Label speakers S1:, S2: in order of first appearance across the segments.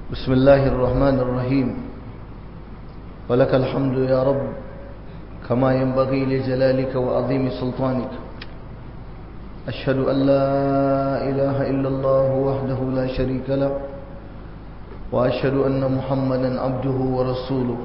S1: بسم الله الرحمن الرحيم ولك الحمد يا رب كما ينبغي لجلالك وعظيم سلطانك أشهد أن لا إله إلا الله وحده لا شريك له وأشهد أن محمدا عبده ورسوله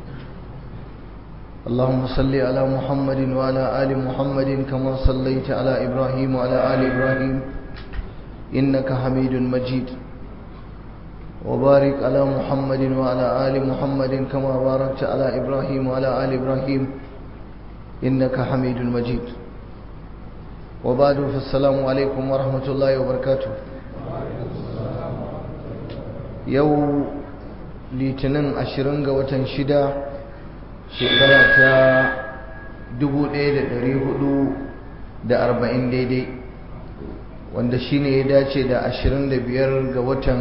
S1: اللهم صل على محمد وعلى آل محمد كما صليت على إبراهيم وعلى آل إبراهيم إنك حميد مجيد وبارك على محمد وعلى آل محمد كما باركت على إبراهيم وعلى آل إبراهيم إنك حميد مجيد وبعد فالسلام عليكم ورحمة الله وبركاته يوم litinin 20 ga watan 6 shekara ta 1440 daidai wanda shine ya dace da 25 ga watan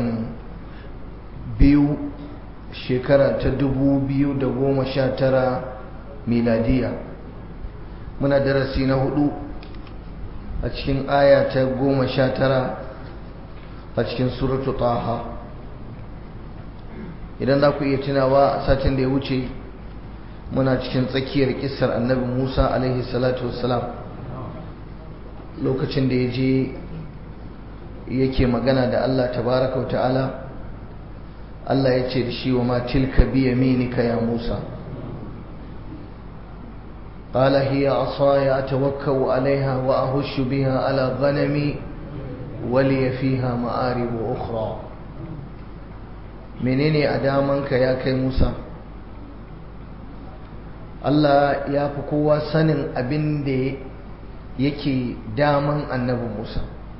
S1: 2 shekara ta 2019 miladiya. Muna darasi na 4 a cikin aya ta 19 a cikin suratu Taha. Idan za ku iya tunawa a satin da ya wuce muna cikin tsakiyar kissar annabi Musa alaihi salatu wassalam, lokacin da ya je yake magana da Allah tabaraka wa ta'ala. Allah ya ce da shi, wa ma tilka bi yaminika ya Musa, qala hiya asaya atawakkau alaiha wa ahushu biha ala ghanami wa li fiha ma'arib ukhra. menene a damanka ya kai Musa? Allah ya fi kowa sanin abin da yake daman annabi Musa,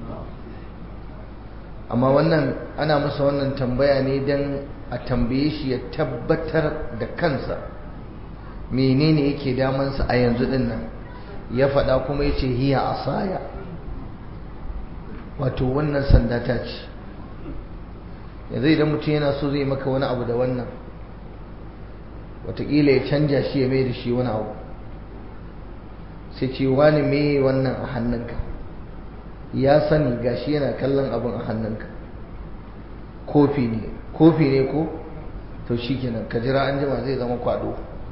S1: amma wannan ana masa wannan tambaya ne don a tambaye shi ya tabbatar da kansa menene yake damansa a yanzu din nan. Ya faɗa kuma ya ce hiya asaya, wato wannan sanda ta ce. yanzu idan mutum yana so zai maka wani abu da wannan, wataƙila ya canja shi ya mai da shi wani abu, sai ce wani me wannan a hannunka? ya sani gashi yana kallon abin a hannunka. kofi ne ko? to shikenan ka jira an jima zai zama kwado.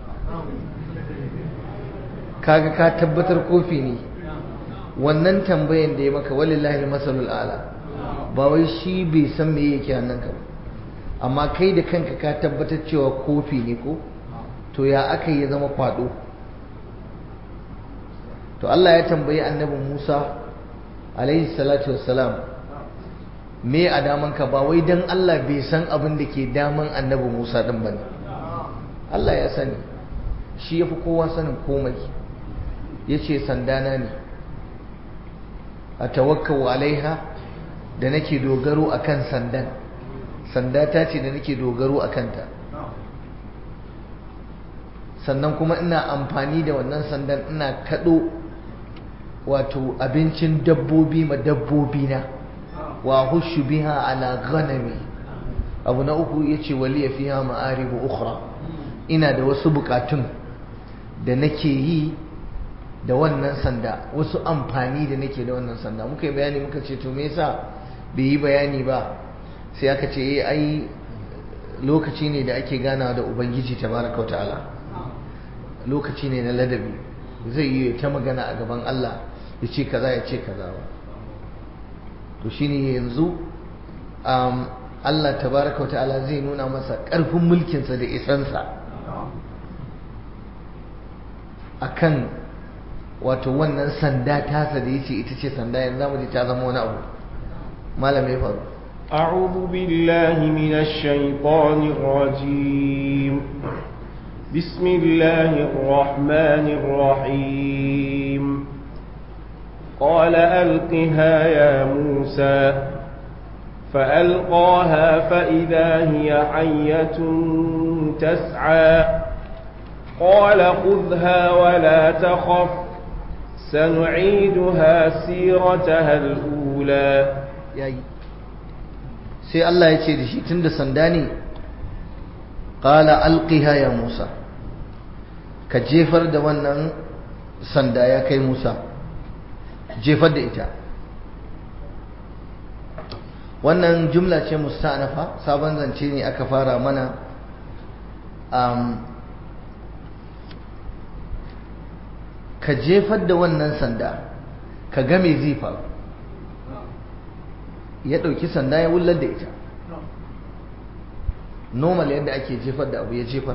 S1: kaga ka tabbatar kofi ne. wannan tambayan da ya maka walillahi masalul ala, ba wai shi bai san me yake hannunka ba, amma kai da kanka ka tabbatar cewa kofi ne ko? to ya aka yi zama kwado? to Allah ya tambayi annabi Musa alaihi salatu wassalam, me a damanka? ba wai dan Allah bai san abin da ke daman annabi Musa din bane. Allah ya sani, shi yafi kowa sanin komai. yace sandana ne, atawakkau alaiha, da nake dogaro akan sandan. sanda ta ce da nake dogaro akan ta, sannan kuma ina amfani da wannan sandan ina kado wato abincin dabbobi ma dabbobi na, wa hushu biha ala ghanami. abu na uku yace waliya fiha ma'aribu ukhra, ina da wasu bukatun da nake yi da wannan sanda, wasu amfani da nake da wannan sanda. muka yi bayani muka ce to me yasa bai yi bayani ba? sai aka ce ai lokaci ne da ake ganawa da ubangiji tabaraka wa ta'ala, lokaci ne na ladabi. zai yi ta magana a gaban Allah ya ce kaza ya ce kaza ba. to shine yanzu Allah tabaraka wa ta'ala zai nuna masa ƙarfin mulkinsa da isansa akan wato wannan sanda tasa da yace ita ce sanda. yanzu zamu ji ta zama wani abu. malam ya faru.
S2: أعوذ بالله من الشيطان الرجيم. بسم الله الرحمن الرحيم. قال ألقها يا موسى، فألقاها فإذا هي حية تسعى. قال خذها ولا تخف، سنعيدها سيرتها الأولى.
S1: sai Allah ya ce da shi tunda sanda ne, qala alqiha ya Musa, ka jefar da wannan sanda ya kai Musa, jefar da ita. wannan jumla ce musta'nafa, sabon zance ne aka fara mana. Ka jefar da wannan sanda ka ga me zai faru. Ya ɗauki sanda ya wullar da ita, normal yadda ake jefar da abu ya jefar.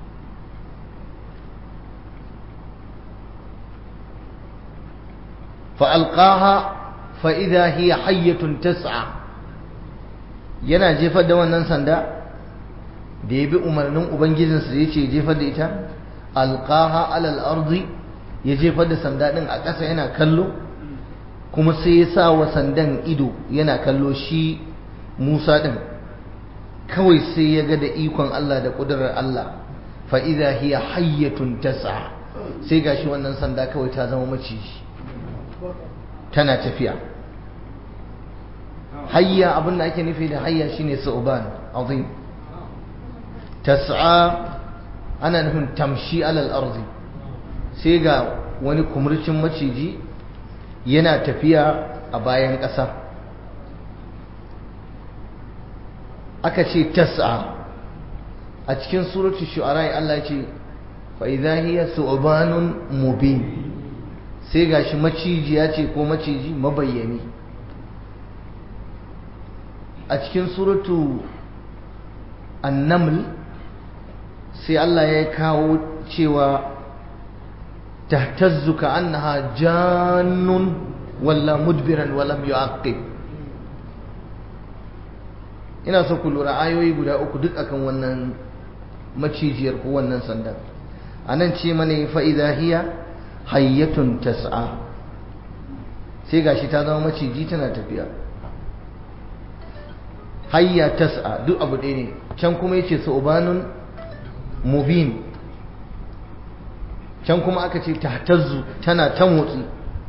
S1: fa'alƙaha fa'ida hiya hayyatun tas'a, yana jefar da wannan sanda da ya bi umarnin ubangijinsa da ya ce jefar da ita. alƙaha alal arzi, ya jefar da sanda ɗin a ƙasa yana kallo, kuma sai ya sa wa sandan ido yana kallo shi Musa ɗin. Kawai sai ya ga da ikon Allah da ƙudurar Allah, fa'ida hiya hayyatun tas'a, sai gashi wannan sanda kawai ta zama maciji tana tafiya. hayya, abin da ake nufi da hayya shine su'ban azim. tas'a ana nufin tamshi alal ardi, sai ga wani kumurcin maciji yana tafiya a bayan ƙasa. aka ce tas'a a cikin suratul shu'ara Allah ya ce fa idha hiya su'banun mubin, sai gashi maciji ya ce ko maciji mabayyani. a cikin suratu an-naml sai Allah ya kawo cewa tahtazzu ka'annaha jannun walla mudbiran wa lam yu'aqqib. ina so ku lura ayoyi guda uku duk akan wannan macijiyar ko wannan sandan. anan ce mana fa idha hiya hayyatun tas'a, sai gashi ta zama maciji tana tafiya. hayya tas'a duk abu ɗaya ne. can kuma yace su'banun mubin, can kuma aka ce tahtazzu tana ta motsi.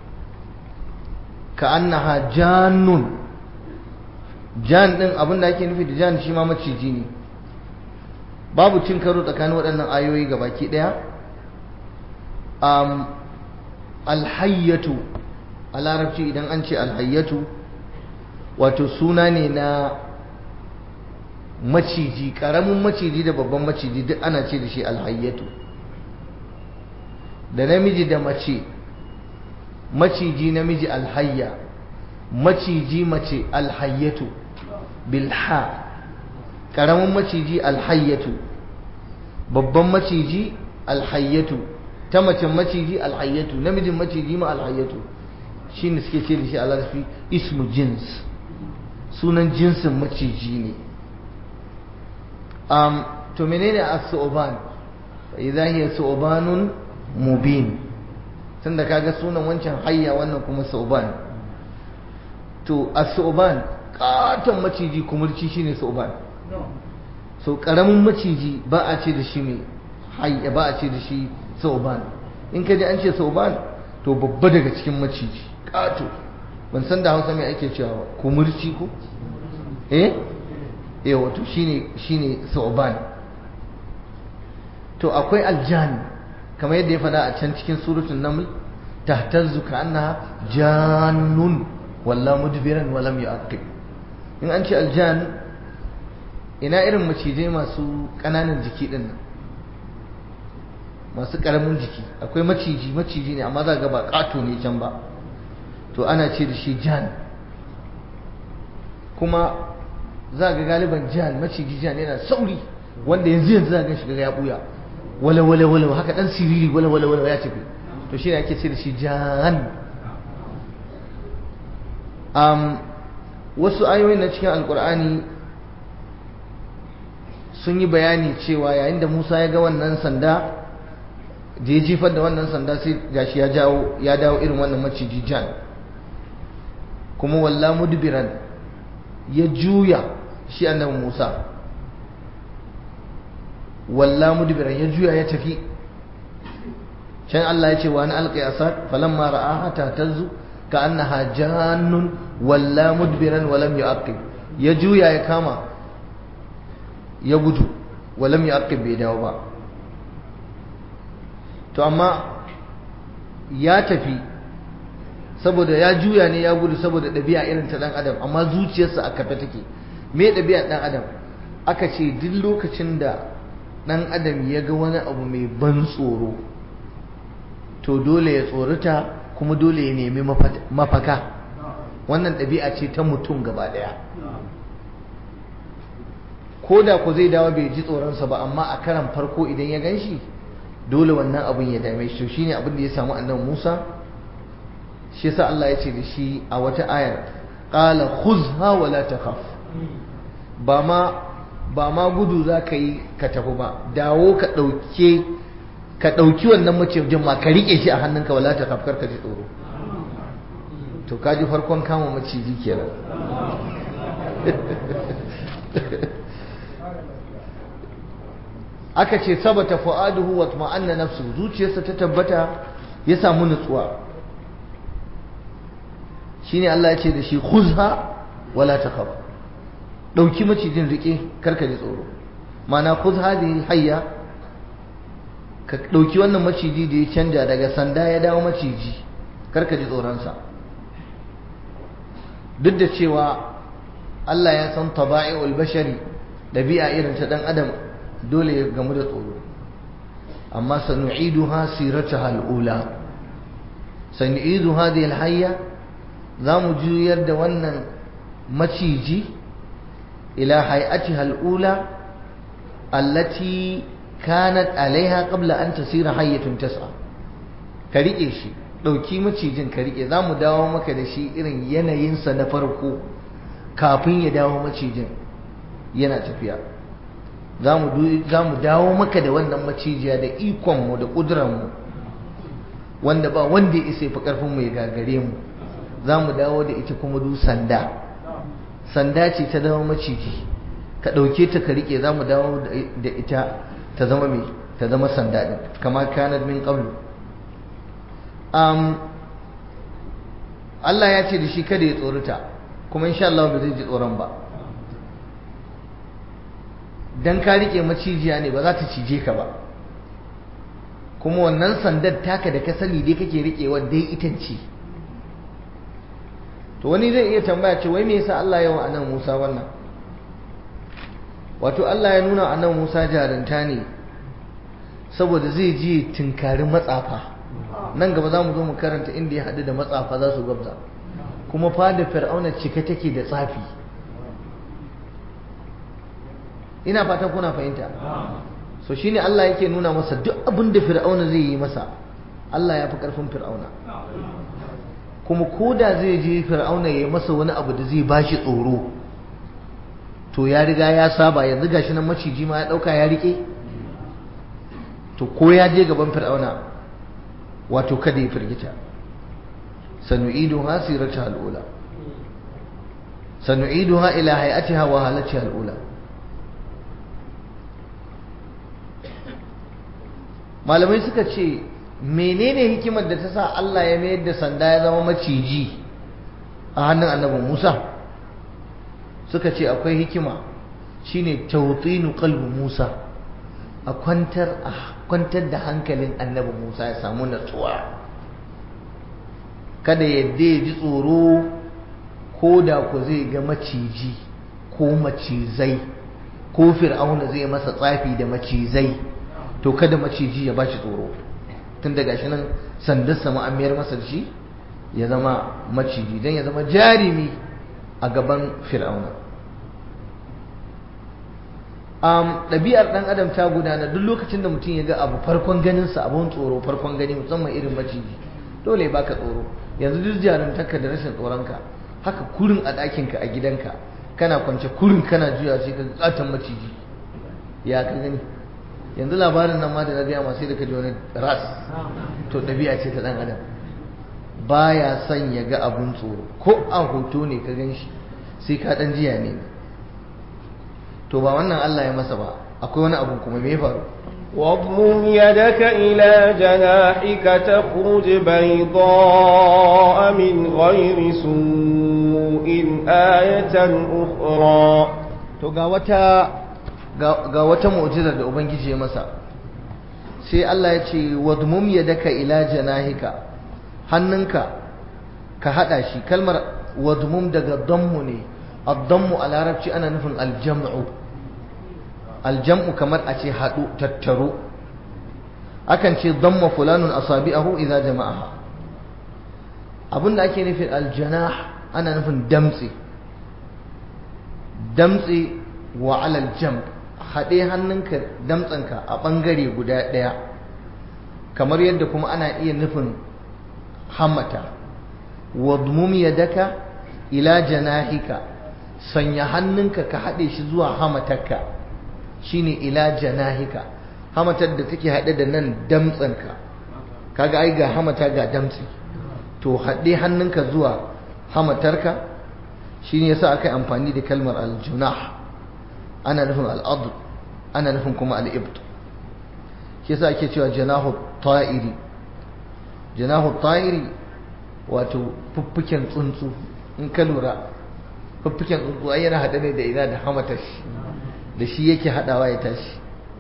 S1: ka annaha jannun, jan din abin da ake nufi da jan shi ma maciji ne. babu cin karo tsakanin waɗannan ayoyi gabaki ɗaya. alhayyatu a larabci idan an ce alhayyatu wato suna ne na maciji, ƙaramin maciji da babban maciji duk ana ce da shi alhayyatu. da namiji da mace, maciji namiji alhayya, maciji mace alhayyatu bilha. ƙaramin maciji alhayyatu, babban maciji alhayyatu, ta macen maciji alhayyatu, namijin maciji ma alhayyatu. shi ne suke ce da shi a larabci ismu jins, sunan jinsin maciji ne. to menene as-su'ban? fa idha hiya su'banun mubin, tunda kaga sunan wancan hayya wannan kuma su'ban. to as-su'ban katon maciji kumurci shine su'ban. so karamin maciji ba a ce da shi mai hayya, ba a ce da shi su'ban. in ka ji an ce su'ban to babba daga cikin maciji kato. ban san da Hausa mai ake cewa kumurci ko wato shine su'ban. to akwai aljan, kamar yadda ya faɗa a can cikin suratul naml, tahtazzu ka'annaha jannun walla mudbiran wa lam yu'aqqib. in an ce aljan, ina irin macijai masu ƙananan jiki din nan, masu ƙaramin jiki. akwai maciji ne amma za ga ba ƙato ne can ba, to ana ce da shi jan. kuma za ga galiban jan, maciji jan yana sauri, wanda yanzu za ga shiga ya buya wala wala wala haka dan siriri wala wala wala ya tafi. to shi ne ake ce da shi jan. wasu ayoyin na cikin alkur'ani sun yi bayani cewa yayin da Musa ya ga wannan sanda, da ya jefar da wannan sanda, sai gashi ya dawo irin wannan maciji jan. kuma walla mudbiran, ya juya shi annabi Musa, walla mudbiran ya juya ya tafi. can Allah ya ce wa an alqi asad falamma ra'aha tahtazzu ka'annaha jannun walla mudbiran wa lam yu'aqib, ya juya ya kama ya gudu, wa lam yu'aqib, bai dawo ba. to amma ya tafi saboda ya juya ne ya gudu saboda ɗabi'a irin ta ɗan adam amma zuciyarsa a kafe take. Me ɗabi'a ɗan adam? Aka ce duk lokacin da ɗan adam ya ga wani abu mai ban tsoro to dole ya tsorata kuma dole ya nemi mafaka. Wannan ɗabi'a ce ta mutum gaba ɗaya. Ko da ku zai dawo bai ji tsoronsa ba, amma a karan farko idan ya gan shi dole wannan abin ya dame shi. Shine abin da ya samu annabi Musa. Shi yasa Allah ya ce da shi a wata ayar, qala khuzha wa la takhaf. Ba ma gudu za ka yi ka tafi ba, dawo ka ɗauki wannan macijin ma ka riƙe shi a hannunka, wala ta kafkar ka ji tsoro. To ka ji farkon kama maciji kenan. Aka ce sabata fu'aduhu wa tuma'anna nafsu, zuciyarsa ta tabbata ya samu nutsuwa. Shine Allah ya ce da shi khuzha wala takhaf. Dauki macijin rike karka ji tsoro. Mana khuz hadhihi hayya, ka dauki wannan maciji da ya canja daga sanda ya dawo maciji, karka ji tsoron sa. Duk da cewa Allah ya san taba'i'ul bashari, dabi'a irin ta dan adam dole ya gamu da tsoro. Amma sanu'iduha sirataha al-ula. Sanu'idu hadhihi al-hayya, zamu juyar da wannan maciji ila hay'atiha al-ula allati kanat alaiha qabla an tasira hayyatun tas'a. Ka rike shi, dauki macijin ka rike, zamu dawo maka da shi irin yanayin sa na farko kafin ya dawo macijin yana tafiya. Zamu dawo maka da wannan macijiya da ikon mu da kudurar mu wanda ba wanda ya isa fa karfin mu ya gagare mu. Zamu dawo da ita kuma du sanda ce ta zama maciji, ka ɗauke ta ka riƙe, za mu dawo da ita ta zama mai, ta zama sanda ɗin kama kanat min qablu. Allah ya ce da shi kada ya tsorata, kuma insha Allah ba zai ji tsoron ba. Dan ka riƙe macijiya ne ba za ta cije ka ba, kuma wannan sandar taka da ka sani dai kake riƙewa dai ita ce. To wani zai iya tambaya ce wai me yasa Allah ya wa annabi Musa wannan? Wato Allah ya nuna annabi Musa jarunta ne saboda zai je tinkari matsafa. Nan gaba za mu zo mu karanta inda ya haɗu da matsafa za su gwabza. Kuma fada Fir'auna cike take da tsafi. Ina fatan kuna fahimta. So shine Allah yake nuna masa duk abin da Fir'auna zai yi masa, Allah ya fi ƙarfin Fir'auna. Kuma koda zai je Fir'auna ya yi masa wani abu da zai bashi tsoro, to ya riga ya saba. Yanzu gashi nan maciji ma ya dauka ya rike, to ko ya je gaban Fir'auna wato kada ya firgita. sanu'iduha sirataha al-ula, sanu'iduha ila hay'atiha wa halatiha al-ula. Malamai suka ce menene hikimar da ta sa Allah ya mayar da sanda ya zama maciji a hannun annabi Musa? Suka ce akwai hikima, shine tawtinu qalbi Musa, a kwantar da hankalin annabi Musa ya samu natsuwa, kada yadda ya ji tsoro ko da ku zai ga maciji ko macizai ko Fir'auna zai masa tsafi da macizai, to kada maciji ya bashi tsoro. Tun daga shi nan sandarsa ma'amiyar masa da shi ya zama maciji don ya zama jarimi a gaban Fir'auna. Ɗabi'ar ɗan adam ta gudana duk lokacin da mutum ya ga abu farkon ganinsa abun tsoro, farkon gani musamman irin maciji, dole baka tsoro. Yanzu duk jarumtarka da rashin tsoronka, haka kurin a ɗakinka a gidanka kana kwance kurin kana juya sai ka katon maciji, ya ka gani. Yanzu labarin nan ma da na gaya masu da ka ji wani ras, to ɗabi'a ce ta ɗan adam, baya son ya ga abun tsoro, ko a hoto ne ka gan shi sai ka ɗan jiya ne. To ba wannan Allah ya masa ba, akwai wani abu kuma me faru?
S2: واضمم يدك إلى جناحك تخرج بيضاء من غير سوء آية أخرى.
S1: to ga wata mu'jizar da ubangiji ya masa, sai Allah ya ce wadmum yadaka ila janahika, hannunka ka hada shi kalmar wadmum daga dammu ne ad-dammu a larabci ana nufin aljam'u aljam'u kamar a ce hadu tattaro akan ce damma fulanun asabi'ahu idza jama'aha abinda ake nufin aljanah ana nufin damtse wa alal jam haɗe hannunka damtsanka a ɓangare guda ɗaya kamar yadda kuma ana iya nufin hammata wadmum yadaka ila janahika sanya hannunka ka haɗe shi zuwa hamatarka shine ila janahika hamatar da take haɗe da nan damtsanka kaga ai ga hamata ga damtsi to haɗe hannunka zuwa hamatarka shine yasa aka yi amfani da kalmar aljunah ana nufin al'adl ana nufin kuma al'ibt shi yasa ake cewa janahu ta'iri wato fuffuken tsuntsu in ka lura fuffuken tsuntsu ai yana haɗe ne da ina da hamatar shi da shi yake haɗawa ya tashi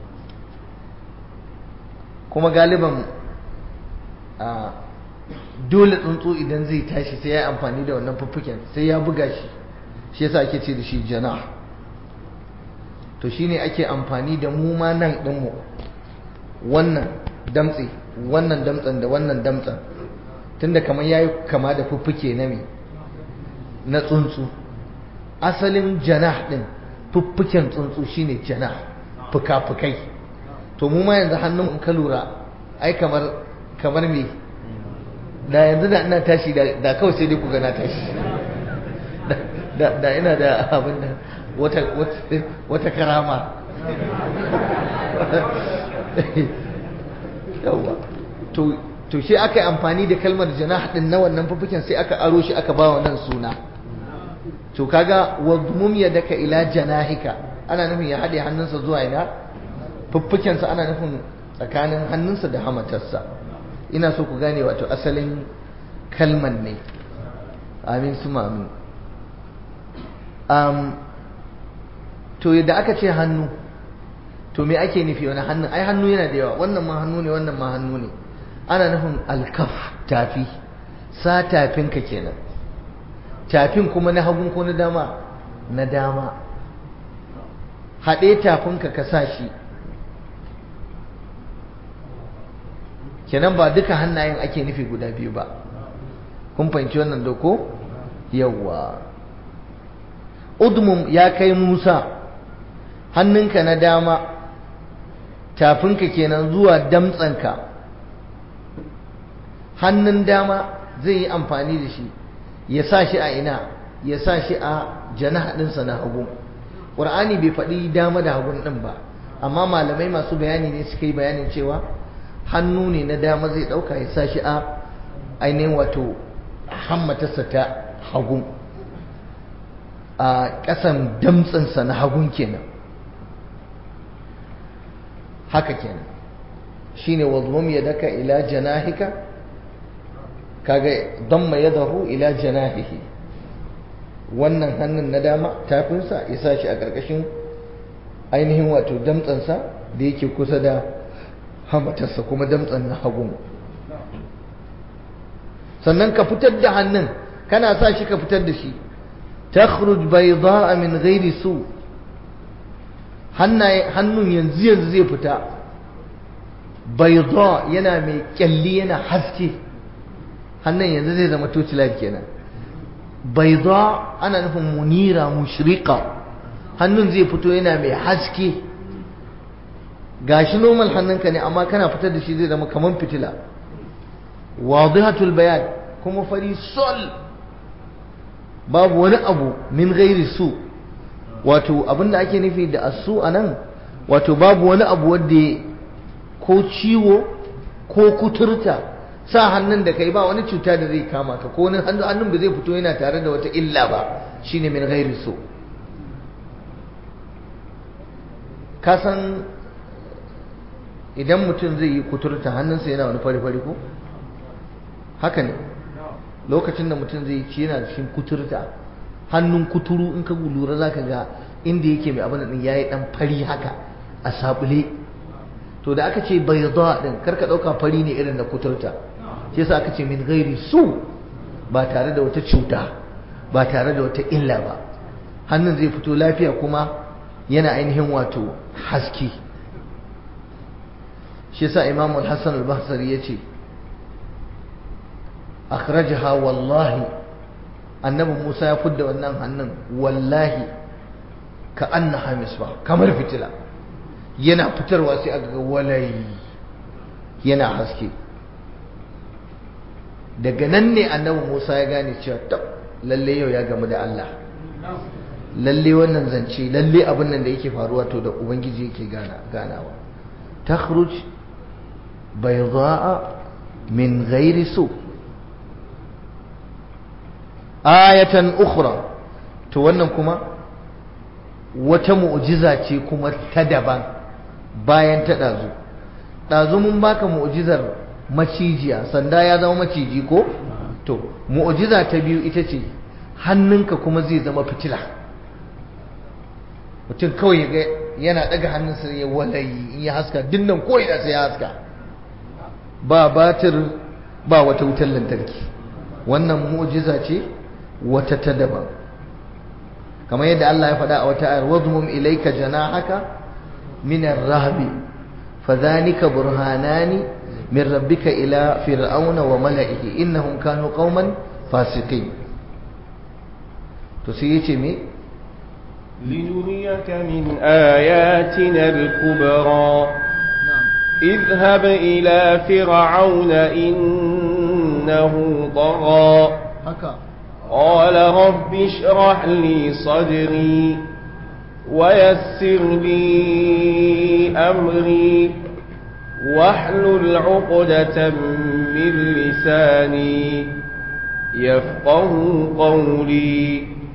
S1: kuma galiban dole tsuntsu idan zai tashi sai ya yi amfani da wannan fuffuken sai ya buga shi shi yasa ake ce da shi janah to shine ake amfani da mu ma nan ɗinmu wannan damtse wannan damtsen da wannan damtsen tunda kamar yayi kama da fuffuke na me na tsuntsu asalin janah din fuffuken tsuntsu shine janah fuka-fukai to mu ma yanzu hannun in ka lura ai kamar me da yanzu da ina tashi da kawai sai dai ku ga na tashi da ina da abin da wata karama yawa to shi aka yi amfani da kalmar janah din na wannan fuffuken sai aka aro shi aka ba wannan suna to kaga wadmum yadaka ila janahika ana nufin ya haɗe hannunsa zuwa ina fuffukensa ana nufin tsakanin hannunsa da hamatarsa ina so ku gane wato asalin kalman ne amin su amin to yadda aka ce hannu to me ake nufi wani hannun ai hannu yana da yawa wannan ma hannu ne wannan ma hannu ne ana nufin alkaf tafi sa tafinka kenan tafin kuma na hagun ko na dama na dama haɗe tafinka ka sa shi kenan ba duka hannayen ake nufi guda biyu ba kun fahimci wannan doko yawwa udmum ya kai Musa hannunka na dama tafinka kenan zuwa damtsanka hannun dama zai yi amfani da shi ya sa shi a ina ya sa shi a janah ɗinsa na hagu ƙur'ani bai faɗi dama da hagun ɗin ba amma malamai masu bayani ne suka yi bayanin cewa hannu ne na dama zai ɗauka ya sa shi a ainihin wato hammatarsa ta hagu a ƙasan damtsansa na hagun kenan haka kenan shine wadmum yadaka ila janahika kaga damma yadahu ila janahihi wannan hannun na dama tafinsa ya sa shi a ƙarƙashin ainihin wato damtsansa da yake kusa da hamatarsa kuma damtsan na hagu sannan ka fitar da hannun kana sa shi ka fitar da shi takhruj bayda'a min ghairi su hannun yanzu zai fita bayda yana mai kyalli yana haske hannun yanzu zai zama torchlight kenan bayda ana nufin munira mushriqa hannun zai fito yana mai haske gashi normal hannunka ne amma kana fitar da shi zai zama kaman fitila wadihatul bayan kuma fari sol babu wani abu min ghairi su wato abinda ake nufi da asu anan wato babu wani abu wanda ko ciwo ko kuturta sa hannun da kai ba wani cuta da zai kama ka ko hannun ba zai fito yana tare da wata illa ba shine min ghairi su ka san idan mutum zai yi kuturta hannunsa yana wani fari-fari ko haka ne lokacin da mutum zai ci yana cikin kuturta hannun kuturu in ka lura za ka ga inda yake mai abin din ya yi dan fari haka a sabule to da aka ce bai zuwa din karka ɗauka fari ne irin da kuturta shi yasa aka ce min gairi su ba tare da wata cuta ba tare da wata illa ba hannun zai fito lafiya kuma yana ainihin wato haske shi yasa Imam al-Hasan al-Basri yace akhrajaha wallahi annabi Musa ya fidda wannan hannun wallahi ka annaha misbah kamar fitila yana fitarwa sai aga walai yana haske daga nan ne annabi Musa ya gane cewa tab lalle yau ya gamu da Allah lalle wannan zance lalle abin nan da yake faruwa to da ubangiji yake ganawa takhruj bayda'a min ghairi su ayatan ukhra to wannan kuma wata mu'jiza ce kuma ta daban bayan ta dazu mun baka mu'jizar macijiya sanda ya zama maciji ko to mu'jiza ta biyu ita ce hannunka kuma zai zama fitila mutum kawai ga yana daga hannunsa ya walayi in ya haska dinnan ko ina sai ya haska ba batir ba wata wutar lantarki wannan mu'jiza ce wata ta daban kamar yadda Allah ya faɗa a wata ayar wadmum ilayka janahaka min ar-rahbi fadhanika burhanani min rabbika ila fir'auna wa mala'ihi innahum kanu qauman fasiqin to sai yace me
S2: linuriyaka min ayatina al-kubra اذهب إلى فرعون إنه طغى قال رب اشرح لي صدري ويسر لي أمري واحلل عقدة من لساني يفقه قولي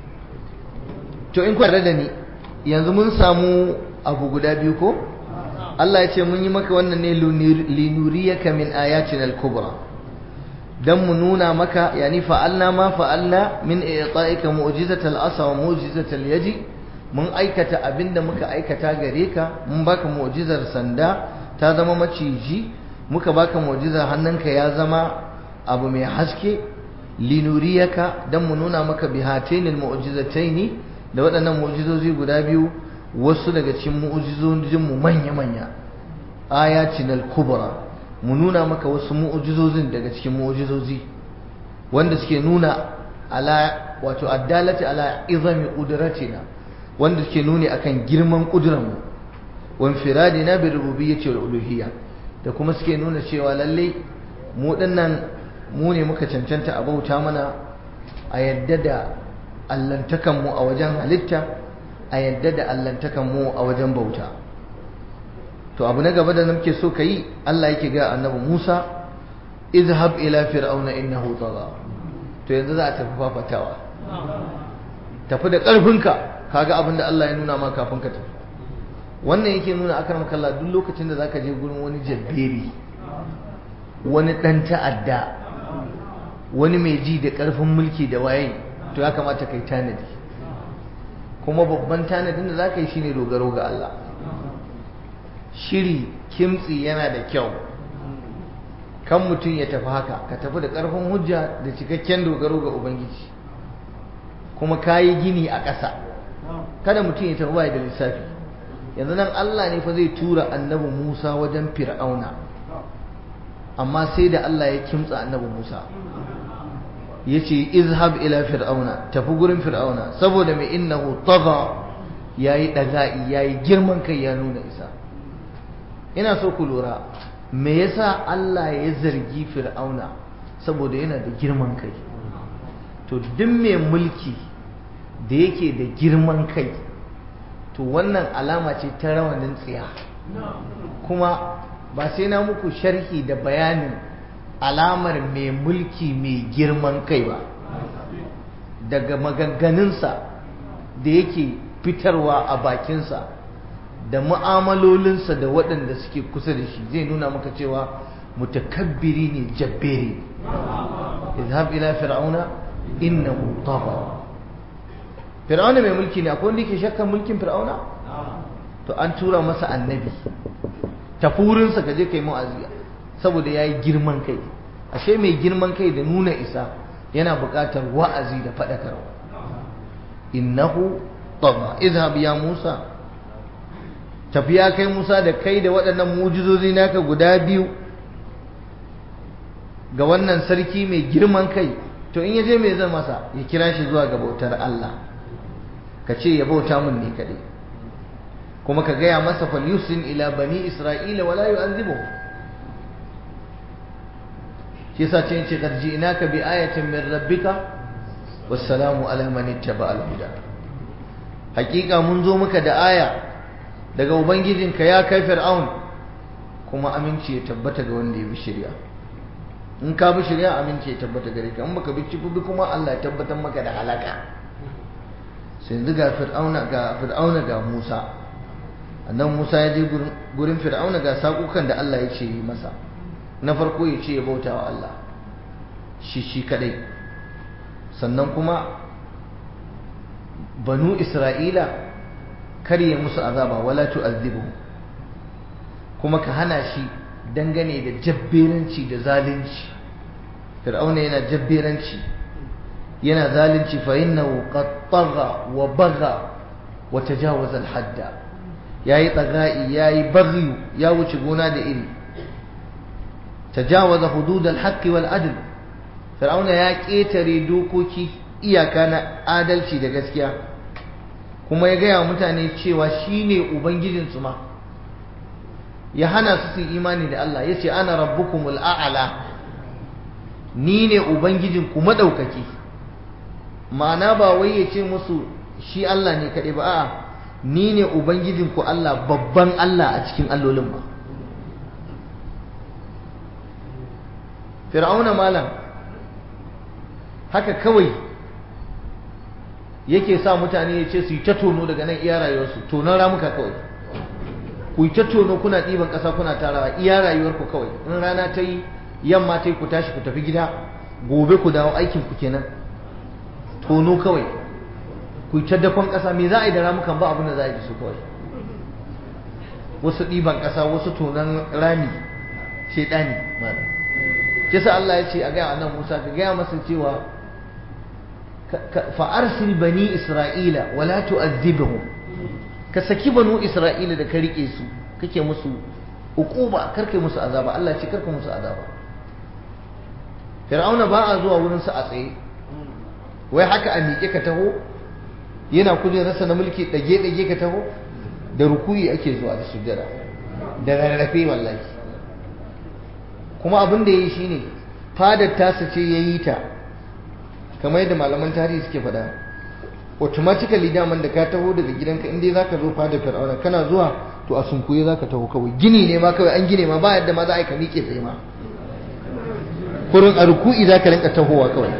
S1: to in kware da ni yanzu mun samu abu guda biyu ko Allah ya ce mun yi maka wannan ne linuriyaka min ayatina al-kubra dan mu nuna maka yani fa'alna ma fa'alna min i'ta'ika mu'jizatal asa wa mu'jizatal yadi mun aikata abinda muka aikata gare ka mun baka mu'jizar sanda ta zama maciji muka baka mu'jizar hannunka ya zama abu mai haske linuriyaka dan mu nuna maka bihatainil mu'jizataini da waɗannan mu'jizozi guda biyu wasu daga cikin mu'jizojin mu manya ayatinal kubra mu nuna maka wasu mu'jizozin daga cikin mu'jizozi wanda suke nuna ala wato addalati ala izami qudratina wanda suke nuni akan girman kudurar mu wa infiradina bi rububiyyati wal uluhiyya da kuma suke nuna cewa lalle mu dinnan mu ne muka cancanta a bauta mana a yadda da allantakan mu a wajen halitta a yadda da allantakan mu a wajen bauta to abu na gaba da nake so kai Allah yake ga annabi Musa izhab ila fir'auna innahu tagha to yanzu za a tafi fafatawa tafi da karfinka kaga abin da Allah ya nuna maka kafin ka tafi wannan yake nuna akram kallah duk lokacin da zaka je gurin wani jabberi wani dan ta'adda wani mai ji da karfin mulki da waye to ya kamata kai tanadi kuma babban tanadin da zaka yi shine dogaro ga Allah shiri kimtsi yana da kyau kan mutum ya tafi haka ka tafi da ƙarfin hujja da cikakken dogaro ga ubangiji kuma kayi gini a ƙasa kada mutum ya tafi bai da lissafi yanzu nan Allah ne fa zai tura annabi Musa wajen Fir'auna amma sai da Allah ya kimtsa annabi Musa yace izhab ila fir'auna tafi gurin fir'auna saboda mai innahu tagha yayi daga'i yayi girman kai ya nuna isa ina so ku lura me yasa Allah ya zargi fir'auna saboda yana da girman kai to duk mai mulki da yake da girman kai to wannan alama ce ta rawanin tsiya kuma ba sai na muku sharhi da bayanin alamar mai mulki mai girman kai ba daga maganganunsa da yake fitarwa a bakinsa da mu'amalolinsa da waɗanda suke kusa da shi zai nuna maka cewa mutakabbiri ne jabberi izhab ila fir'auna innahu tagha fir'auna mai mulki ne akwai wanda yake shakkar mulkin fir'auna to an tura masa annabi tafurinsa ka je kai mu'aziya saboda yayi girman kai ashe mai girman kai da nuna isa yana buƙatar wa'azi da faɗakarwa. Innahu tagha idhhab ya Musa, tafiya kai Musa da kai da waɗannan mujizozi naka guda biyu ga wannan sarki mai girman kai. To in yaje me zai masa? Ya kira shi zuwa ga bautar Allah, ka ce ya bauta mun ne kaɗai, kuma ka gaya masa falyusin ila bani isra'ila wala yu'adhibu. shi yasa ce qad ji'naka bi ayatin min rabbika wassalamu ala man ittaba al-huda. Hakika mun zo maka da aya daga ubangijinka ya kai fir'aun, kuma aminci ya tabbata ga wanda ya bi shari'a. In ka bi shari'a aminci ya tabbata gare ka, in baka bi bi kuma Allah ya tabbatar maka da halaka. sai yanzu ga fir'auna ga Musa. annan Musa ya je gurin fir'auna ga sakukan da Allah ya ce yi masa. Na farko ya ce ya bauta wa Allah shi kadai, sannan kuma banu Isra'ila kar ya musu azaba wala tu'azzibuhum, kuma ka hana shi dangane da jabberanci da zalunci. Fir'auna yana jabberanci, yana zalunci, fa innahu qad tagha wa bagha wa tajawaza al-hadda. Yayi tsaga'i, yayi baghi, ya wuce gona da iri. Tajawaza hudud al-haqq wal adl. Fir'auna ya ketare dokoki, iyaka na adalci da gaskiya, kuma ya gaya mutane cewa shine ubangijin su ma. Ya hana su imani da Allah, yace ana rabbukumul a'la, ni ne ubangijinku madaukaki. Ma'ana ba wai yace musu shi Allah ne kadai ba, a'a ni ne ubangijinku Allah, babban Allah a cikin allolin ba. Fir'auna malam haka kawai yake sa mutane ya ce su yi ta tono daga nan iya rayuwarsu, tonon ramuka kawai. Ku yi ta tono kuna ɗiban ƙasa kuna tarawa iya rayuwarku kawai. In rana ta yi, yamma ta yi, ku tashi ku tafi gida, gobe ku dawo aikin ku kenan. Tono kawai, ku yi ta dakon ƙasa. Me za a yi da ramukan? ba abin da za a yi da su kawai. Wasu ɗiban ƙasa, wasu tonon rami, shaidani malam. Kisa Allah ya ce a gaya annabi Musa, ka gaya masa cewa fa arsil bani Isra'ila wala tu'adhibhum, ka saki banu Isra'ila da ka rike su kake musu uquba, karke musu azaba. Allah ce karka musu azaba. Fir'auna ba a zuwa wurin sa a tsaye, wai haka a miƙe ka taho, yana kujerarsa na mulki dage ka taho. Da rukuyi ake zuwa da sujjada, da rarrafe wallahi. Kuma abin da ya yi shi ne fadar tasa ce ya yi ta, kamar yadda malaman tarihi suke faɗa. Automatically daman da ka taho daga gidanka, inda za ka zo fadar fir'auna, kana zuwa to a sunkuye za ka taho kawai. Gini ne ma kawai, an gine ma ba yadda ma za a yi ka miƙe tsaye ma, kurin a ruku'i za ka rinka tahowa kawai.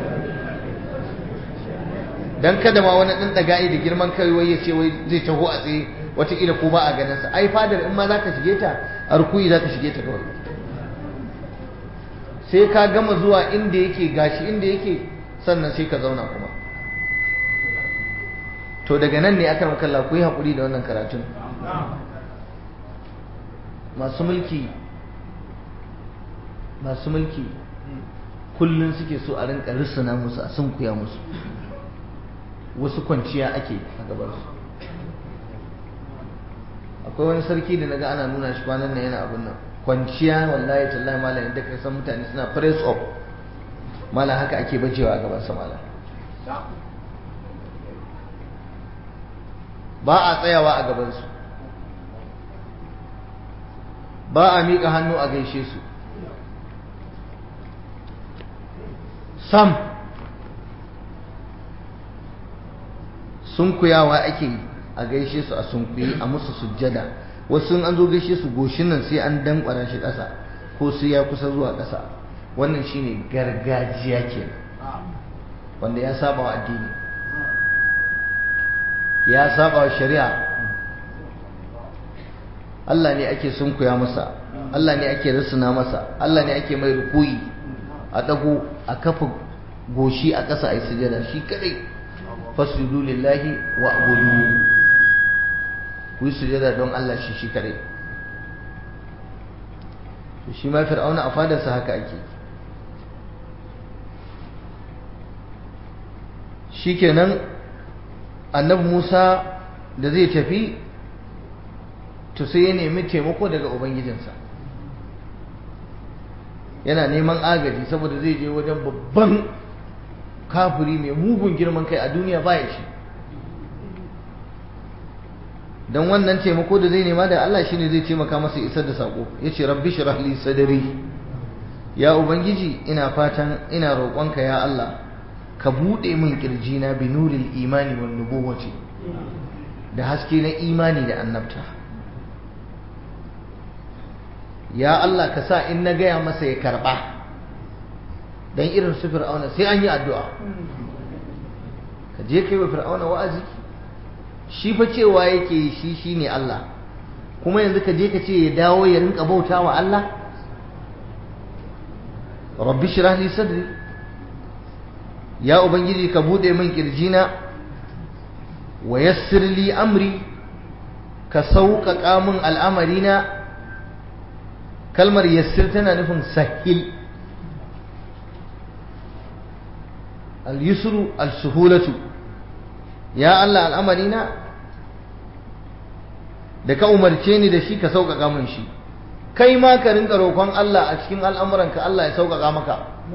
S1: Dan kada ma wani ɗan ɗaga'i da girman kai wai ya ce wai zai taho a tsaye, wataƙila ko ba a ganinsa. Ai fadar in ma za ka shige ta, a ruku'i za ka shige ta kawai. Sai ka gama zuwa inda yake, gashi inda yake, sannan sai ka zauna kuma. To daga nan ne aka makalla, ku yi haƙuri da wannan karatun. Masu mulki kullum suke so a rinka risana musu, a sunkuya musu. Wasu kwanciya ake a gabansu. Akwai wani sarki da naga ana nuna shi kwanan nan yana abin nan, kwanciya wallahi tallahi malam, inda ka san mutane suna press up malam, haka ake bajewa a gaban sa malam. Ba a tsayawa a gaban su, ba a miƙa hannu a gaishe su sam. Sunkuyawa ake yi a gaishe su, a sunkuyi, a musu sujjada. Wasu an zo gaishe su, goshin nan sai an dankwara shi ƙasa, ko sai ya kusa zuwa ƙasa. Wannan shine gargajiya ke, wanda ya saba wa addini, ya saba wa shari'a. Allah ne ake sunkuya masa, Allah ne ake risuna masa, Allah ne ake mai rukuyi, a dago, a kafa goshi a ƙasa, a yi sujjada shi kadai. Fasjudu lillahi wa'budu, ku yi sujada don Allah shi kadai. To shi ma fir'auna a fadarsa haka ake. shikenan annabi Musa da zai tafi to sai ya nemi taimako daga ubangijinsa, yana neman agaji saboda zai je wajen babban kafiri mai mugun girman kai a duniya baya shi. don wannan taimako da zai nema da Allah shine zai taimaka masa isar da sako. yace rabbi shrah li sadri, ya ubangiji ina fatan ina roƙonka ya Allah ka bude min kirjina bi nuril imani wan nubuwati, da haske na imani da annabta. ya Allah ka sa in na gaya masa ya karba, dan irin su fir'auna sai an yi addu'a. ka je kai wa fir'auna wa'azi, shi fa cewa yake shi shine Allah, kuma yanzu ka je ka ce ya dawo ya rinka bauta wa Allah. rabbi shrah li sadri, ya ubangiji ka bude min kirjina, wa yassir li amri, ka sauƙaƙa min al'amarina. kalmar yassir tana nufin sahil, al-yusru al-suhulatu. ya Allah al'amarina da ka umarce ni da shi ka sauƙaƙa min shi. kai ma ka rinka roƙon Allah a cikin al'amuranka Allah ya sauƙaƙa maka.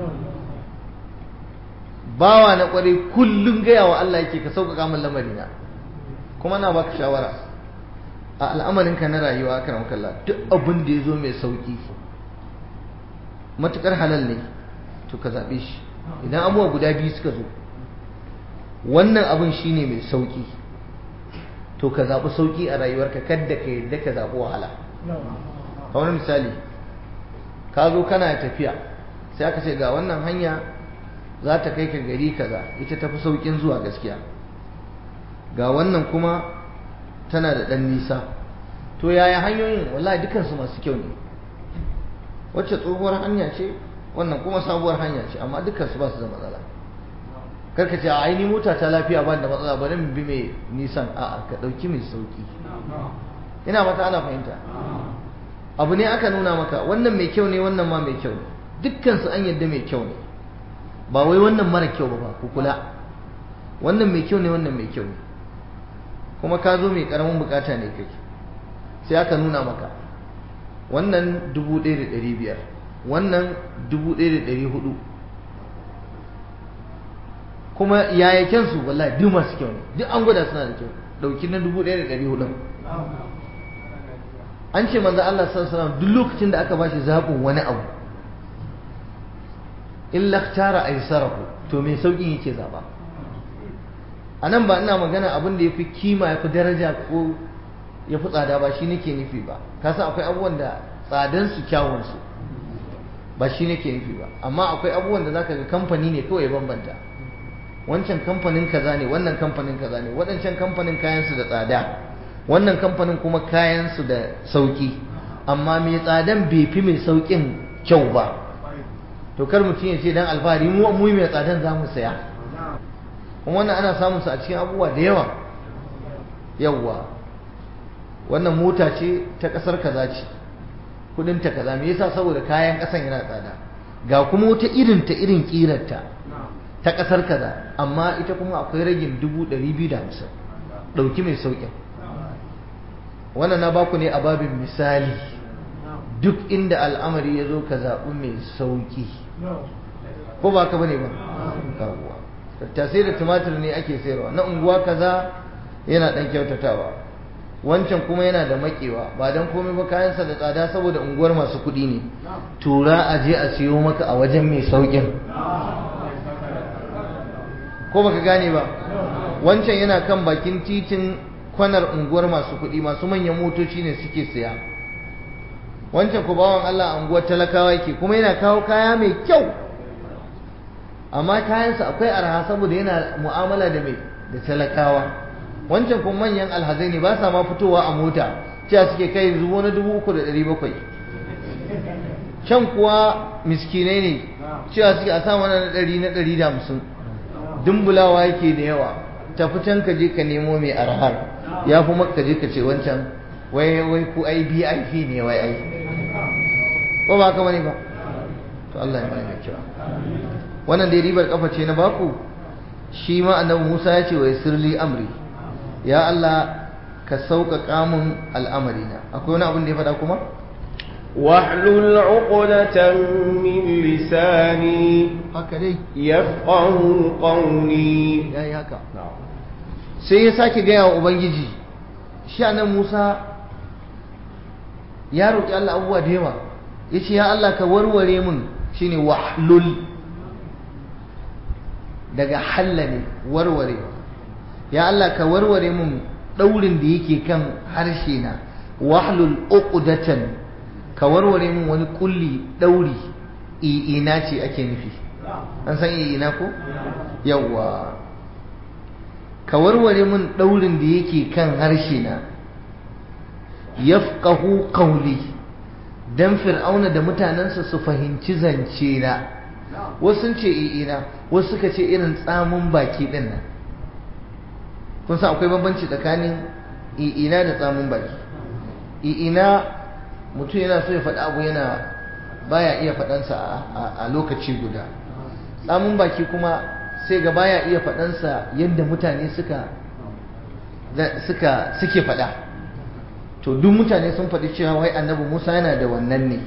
S1: bawa na ƙwarai kullum gaya wa Allah yake ka sauƙaƙa min lamarina. kuma na baka shawara a al'amarinka na rayuwa kan kalla, duk abin da ya zo mai sauƙi matuƙar halal ne to ka zaɓe shi. idan abubuwa guda biyu suka zo, wannan abin shine mai sauƙi, to ka zaɓi sauƙi a rayuwarka, kadda ka yadda ka zaɓi wahala. kamar misali, ka zo kana tafiya sai aka ce ga wannan hanya za ta kai ka gari kaza, ita tafi sauƙin zuwa gaskiya, ga wannan kuma tana da ɗan nisa. to yaya hanyoyin? wallahi dukansu masu kyau ne. wacce tsohuwar hanya ce, wannan kuma sabuwar hanya ce, amma dukansu ba su da matsala. karka ce a aini mota ta lafiya ba da matsala bari mu bi mai nisan. a'a, ka ɗauki mai sauƙi. ina mata ana fahimta. abu ne aka nuna maka wannan mai kyau ne, wannan ma mai kyau ne, dukkansu an yadda mai kyau ne, ba wai wannan mara kyau ba. ku kula, wannan mai kyau ne, wannan mai kyau ne, kuma ka zo mai karamin bukata ne kai, sai aka nuna maka wannan 1,500, wannan 1,400, kuma yaya kyansu wallahi duk masu kyau ne, duk an gwada suna da kyau. dauki na 1,400. an ce manzo Allah sallallahu alaihi wasallam duk lokacin da aka bashi zaɓin wani abu, illa ikhtara aysarahu, to me saukin yake zaba. anan ba ina magana abin da yafi kima yafi daraja ko yafi tsada ba, shi nake nufi ba. ka san akwai abubuwan da tsadan su kyawun su ba shi nake nufi ba, amma akwai abubuwan da zaka ga kamfani ne kawai ya bambanta. wancan kamfanin kaza ne, wannan kamfanin kaza ne, waɗancan kamfanin kayan su da tsada, wannan kamfanin kuma kayan su da sauki, amma mai tsadan bai fi mai saukin kyau ba. to kar mutum ya ce dan alfahari mu mai tsadan za mu saya. kuma wannan ana samun su a cikin abubuwa da yawa. yawwa, wannan mota ce ta kasar kaza ce, kudin ta kaza, me yasa? saboda kayan kasan yana tsada. ga kuma wata irin ta irin kirarta ta kasar kaza, amma ita kuma akwai ragin 250. dauki mai saukin. wannan na baku ne a babin misali. duk inda al'amari ya zo ka zaɓi mai sauki, ko ba ka bane ba? tattasai da tumatir ne ake sayarwa, na unguwa kaza yana dan kyautatawa, wancan kuma yana da makewa, ba dan komai ba kayansa da tsada saboda unguwar masu kuɗi ne. tura a je a siyo maka a wajen mai saukin, ko baka gane ba? wancan yana kan bakin titin kwanar unguwar masu kuɗi, masu manyan motoci ne suke siya. wancan ku bawan Allah a unguwar talakawa yake, kuma yana kawo kaya mai kyau, amma kayansa akwai arha saboda yana mu'amala da mai da talakawa. wancan kuma manyan alhazai ne, ba sa ma fitowa a mota, cewa suke kai zubo na 3,700. can kuwa miskinai ne, cewa suke a sa mana na 100 na 150. dumbulawa yake da yawa. tafi can ka je ka nemo mai arhar, ya fi maka je ka ce wancan wai ku ai BIP ne wai ai, ko ba ka bane ba? to Allah ya bani kyau. wannan dai ribar kafa ce na baku shi ma annabi Musa ya ce wa yassirli amri, ya Allah ka sauƙaƙa min al'amarina. Akwai wani abin da ya faɗa kuma?
S2: واحلل عقدة من لساني يفقه قولي.
S1: yayi haka sai ya sake gaya wa ubangiji, shi annabi Musa ya roƙi Allah abubuwa da yawa, yace ya Allah ka warware min, shine wahlul daga halla ne warware, ya Allah ka warware min daurin da yake kan harshe na, wahlul uqdatan ka warware min wani kulli dauri, i'ina ce ake nufi, an san i'ina ko yawa, ka warware min daurin da yake kan harshe na, yafqahu qawli, dan fir'auna da mutanansa su fahimci zance na. Wasu sun ce i'ina, wasu suka ce irin tsamin baki din nan. Kun san akwai bambanci tsakanin i'ina da tsamin baki. I'ina mutum yana so ya faɗi abu yana baya iya faɗansa a lokaci guda. Tsamin baki kuma sai ga baya iya faɗansa yadda mutane suke faɗa. To duk mutane sun faɗi cewa wai annabi Musa yana da wannan ne.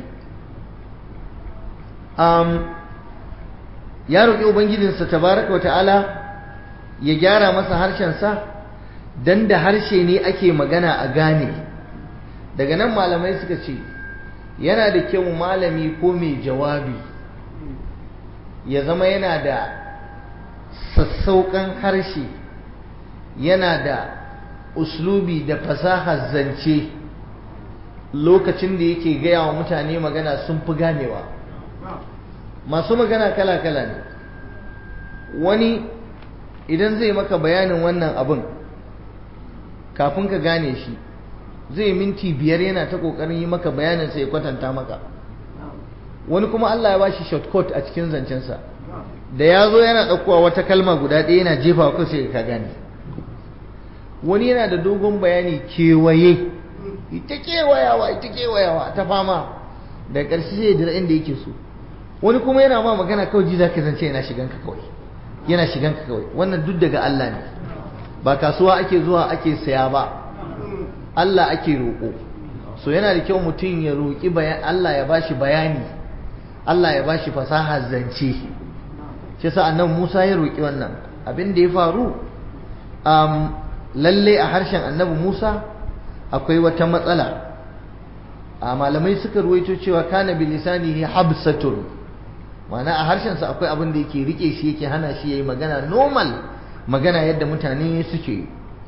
S1: Ya roƙi ubangijinsa tabaraka wa ta'ala ya gyara masa harshensa, dan da harshe ne ake magana a gane. Daga nan malamai suka ce yana da kyau malami ko mai jawabi ya zama yana da sassauƙan harshe, yana da uslubi da fasahar zance lokacin da yake gaya wa mutane magana sun fi ganewa. Masu magana kala-kala ne, wani idan zai maka bayanin wannan abin kafin ka gane shi zai minti 5 yana ta kokarin yi maka bayanin sai ya kwatanta maka. Wani kuma Allah ya bashi shortcut a cikin zancensa, da ya zo yana ɗaukowa wata kalma guda ɗaya yana jefa ko sai ka gane. Wani yana da dogon bayani kewaye, ita kewayawa ta fama da ƙarshe sai da inda yake so. Wani kuma yana ma magana kawai ji zaka zance yana shigan ka kawai. Wannan duk daga Allah ne, ba kasuwa ake zuwa ake saya ba, Allah ake roƙo. So yana da kyau mutum ya roƙi Allah ya bashi bayani, Allah ya bashi fasahar zance. Shi yasa annabi Musa ya roƙi wannan. Abin da ya faru lalle a harshen annabi Musa akwai wata matsala. Malamai suka ruwaito cewa kana bilisanihi habsatun, ma'ana a harshensa akwai abin da yake rike shi, yake hana shi yayi magana normal, magana yadda mutane suke.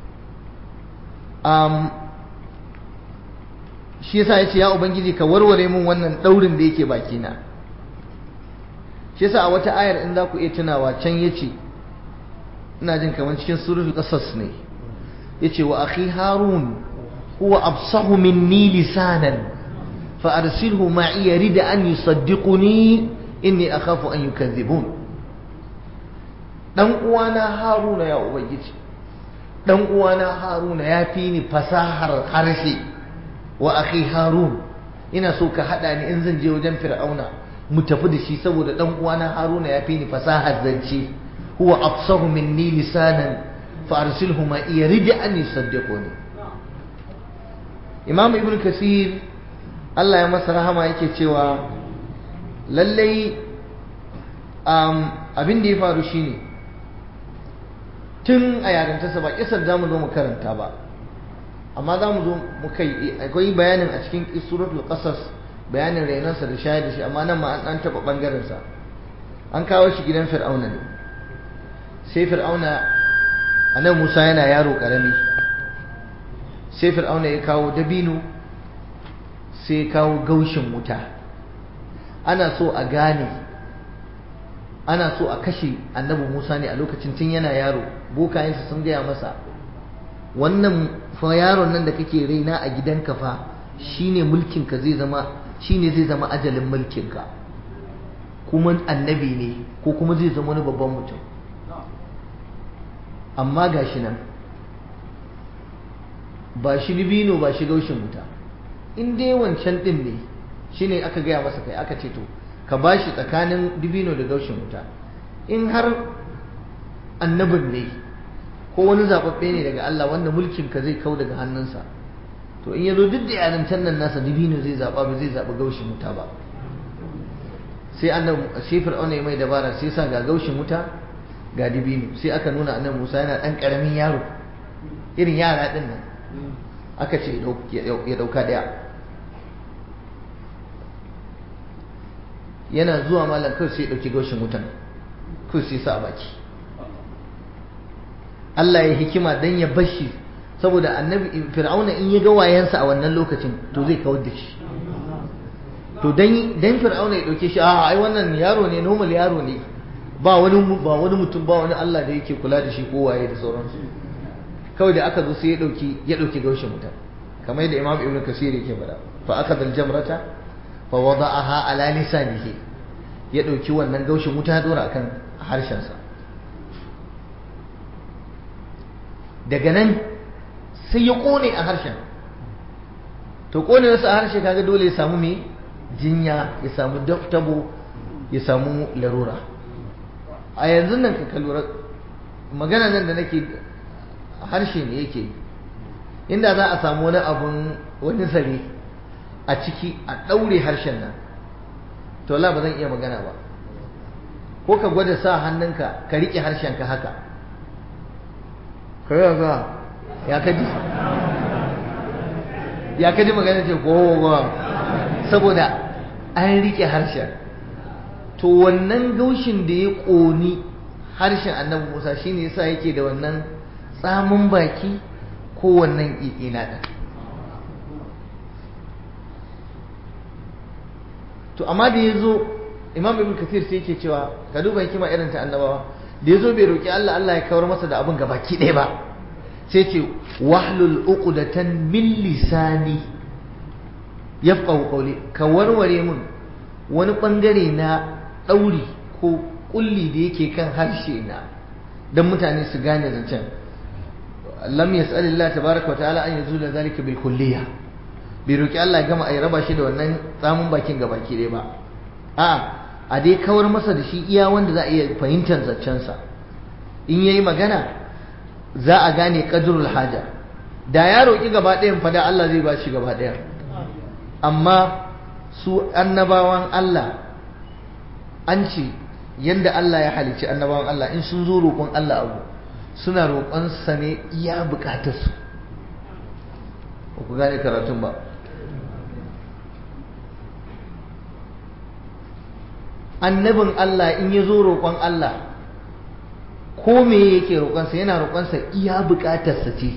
S1: Shi yasa yace ya ubangiji ka warware min wannan daurin da yake bakina. Shi yasa a wata ayar in za ku iya tunawa can yace, ina jin kamar cikin suratul qasas ne, yace wa akhi harun huwa absahu minni lisanan fa arsilhu ma'i yarid an yusaddiquni inni akhafu an yukadhibun. Dan uwana Haruna ya ubangiji, dan uwana Haruna ya fi ni fasahar harshe. Wa akhi Harun, ina so ka hada ni in zan je wajen Fir'auna mu tafi da shi, saboda dan uwana Haruna ya fi ni fasahar zance. Huwa afsahu minni lisanan fa arsilhu ma yarid an yusaddiquni. Imam Ibn Kathir Allah ya masa rahama yake cewa lallai abin da ya faru shine tun a yarintarsa ba kisar za mu zo mu karanta ba, amma za mu zo mu kai akwai bayanin a cikin suratul qasas, bayanin rainansa da shayar da shi, amma nan ma an taɓa ɓangarensa. An kawo shi gidan Fir'auna ne, sai Fir'auna annabi Musa yana yaro ƙarami, sai Fir'auna ya kawo dabino, sai ya kawo gaushin wuta. Ana so a gane, ana so a kashe annabi Musa ne a lokacin tun yana yaro. Bokayensa sun gaya masa, wannan fa yaron nan da kake raina a gidanka fa shine mulkinka zai zama, shine zai zama ajalin mulkinka, kuma annabi ne ko kuma zai zama wani babban mutum. Amma gashi nan ba shi libino ba shi gaushin wuta. In dai wancan din ne shine aka gaya masa kai, aka ce to ka bashi tsakanin dibino da gaushin wuta. In har annabin ne ko wani zababbe ne daga Allah wanda mulkin ka zai kau daga hannunsa to in yazo duk da yarantan nan nasa dibino zai zaba ba zai zaba gaushin wuta ba sai annabi sai fir'auna ya mai dabara sai sa ga gaushin wuta ga dibino sai aka nuna annabi Musa yana dan karamin yaro irin yara din nan aka ce ya dauka daya yana zuwa malam kawai sai ya dauki gaushin wutan kawai sai sa a baki Allah ya hikima dan ya bashi saboda annabi fir'auna in ya ga wayansa a wannan lokacin to zai kawar da shi to dan fir'auna ya dauke shi a ai wannan yaro ne normal yaro ne ba wani mutum ba wani Allah da yake kula da shi ko waye da sauransu kawai da aka zo sai ya dauki gaushin wuta kamar yadda Imam Ibn Kasir yake faɗa fa akada al-jamrata fa wada'aha ala lisanihi ya dauki wannan gaushin wuta ya dora akan harshen sa daga nan sai ya kone a harshen to kone wasu a harshe kaga dole ya samu me jinya ya samu tabo ya samu larura a yanzu nan ka lura magana nan da nake harshe ne yake inda za a samu wani abun wani zare a ciki a ɗaure harshen nan to la ba zan iya magana ba ko ka gwada sa hannunka ka riƙe harshenka haka kawai ga ya kaji magana ce ko saboda an riƙe harshen to wannan gaushin da ya ƙoni harshen annabi Musa shine yasa yake da wannan tsamin baki ko wannan ƙiƙina ɗin to amma da ya zo Imam Ibn Kathir sai yake cewa ka duba hikima irin ta annabawa da ya zo bai roƙi Allah Allah ya kawar masa da abin gabaki ɗaya ba sai ce wahlul uqdatan min lisani yafqahu qawli ka warware mun wani bangare na ɗauri ko kulli da yake kan harshe na dan mutane su gane zancen lam yas'alillah tabaaraka wa ta'ala an yazula zalika bil kulliyah bai roki Allah gama ai raba shi da wannan tsamin bakin gabaki ɗaya ba a dai kawar masa da shi iya wanda za a iya fahimtar zancen sa in yayi magana za a gane qadrul haja da ya roki gaba ɗayan fa da Allah zai ba shi gaba ɗaya amma su annabawan Allah an ce yanda Allah ya halicci annabawan Allah in sun zo roƙon Allah abu suna roƙon sa ne iya buƙatar su ba ku gane karatun ba annabin Allah in ya zo roƙon Allah ko me yake roƙonsa yana roƙonsa iya buƙatarsa ce